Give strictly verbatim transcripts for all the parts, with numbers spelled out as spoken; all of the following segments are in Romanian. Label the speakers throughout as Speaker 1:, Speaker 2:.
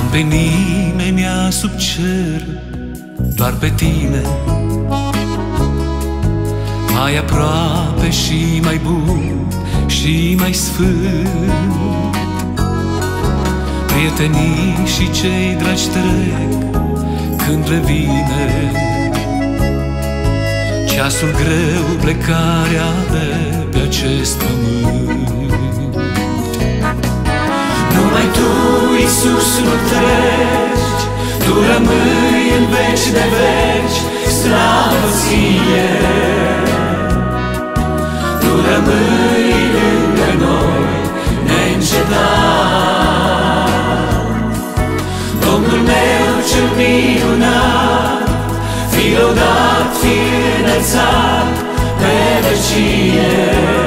Speaker 1: pe nimeni sub cer, doar pe tine, mai aproape și mai bun și mai sfânt. Prietenii și cei dragi trec când revine ceasul greu, plecarea de pe acest pământ. Numai Tu, Iisus, nu treci, Tu rămâi în veci de veci, slavă Ție. Tu rămâi lângă noi, neîncetat. Domnul meu cel minunat, fii lăudat, fii înălțat pe vecie.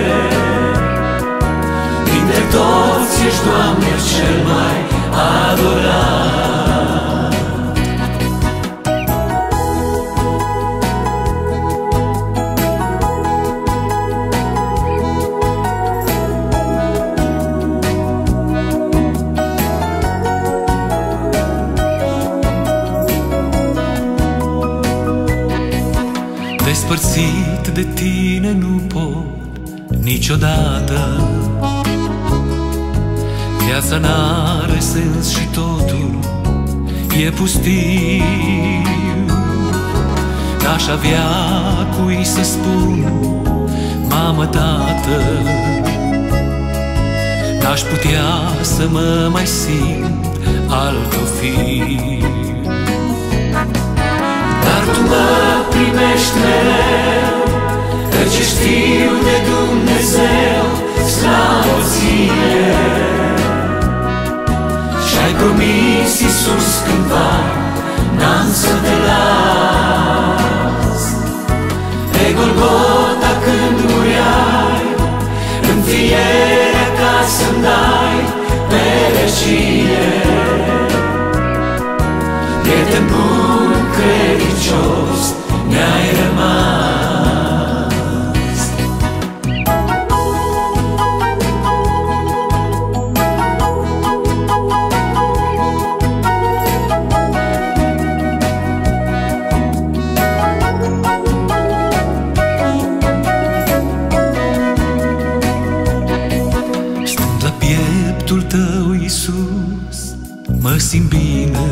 Speaker 1: Dintre toți ești, Doamne, cel mai adorat. Despărțit de Tine nu pot niciodată. Viața n-are sens și totul e pustiu. N-aș avea cui să spun mamă, tată, n-aș putea să mă mai simt al Tău fiu. Dar Tu mă primești mereu, căci ești Fiul de Dumnezeu, slavă Ție. Și-ai promis, Iisus, cândva, n-am să Te las. Pe Golgota când mureai, înfierea ca să-mi dai pe vecie. Prieten bun, credincios, mi-ai rămas. Stând la pieptul Tău, Iisus, mă simt bine.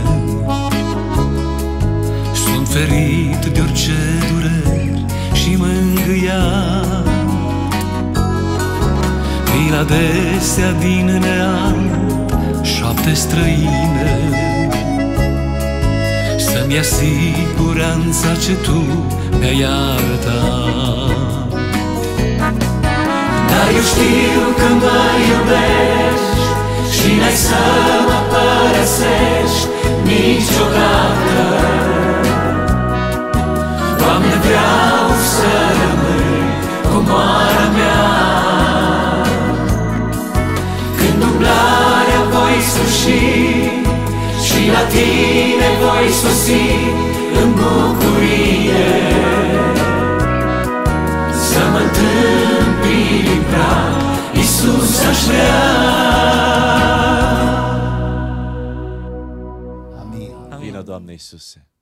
Speaker 1: Sunt ferit de orice dureri și mângâiat. Vin adesea din neam șapte străine, să-mi ia siguranța ce Tu mi-ai arătat. Dar eu știu că mă iubești și n-ai să mă părăsești niciodată. Doamne, vreau să rămâi comoara mea. Când umblarea voi sfârși și la Tine voi sosi în bucurie, să mă întâmpini în prag, Iisus, aș vrea.
Speaker 2: Amin. Vină, Doamne Iisuse.